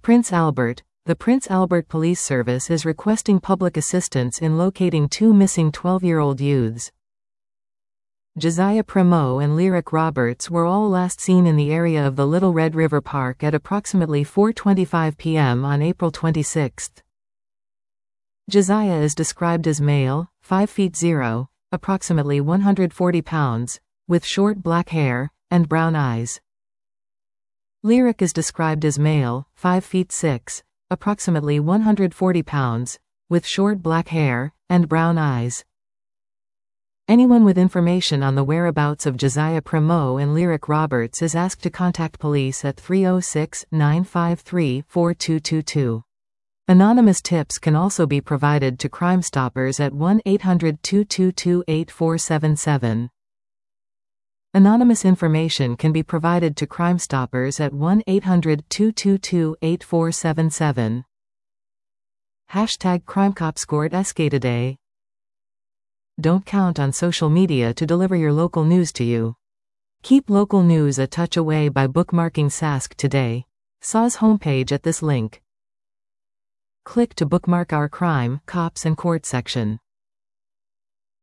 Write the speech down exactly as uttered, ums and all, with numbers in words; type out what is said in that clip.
Prince Albert. The Prince Albert Police Service is requesting public assistance in locating two missing twelve-year-old youths. Josiah Primo and Lyric Roberts were all last seen in the area of the Little Red River Park at approximately four twenty-five p m on April twenty-sixth. Josiah is described as male, five feet zero, approximately one hundred forty pounds, with short black hair, and brown eyes. Lyric is described as male, five feet six, approximately one hundred forty pounds, with short black hair, and brown eyes. Anyone with information on the whereabouts of Josiah Primo and Lyric Roberts is asked to contact police at three oh six, nine five three, four two two two. Anonymous tips can also be provided to Crime Stoppers at one eight hundred, two two two, eight four seven seven. Anonymous information can be provided to Crime Stoppers at one eight hundred, two two two, eight four seven seven. Hashtag CrimeCopScored S K today. Don't count on social media to deliver your local news to you. Keep local news a touch away by bookmarking Sask Today, S A W's homepage at this link. Click to bookmark our crime, cops and court section.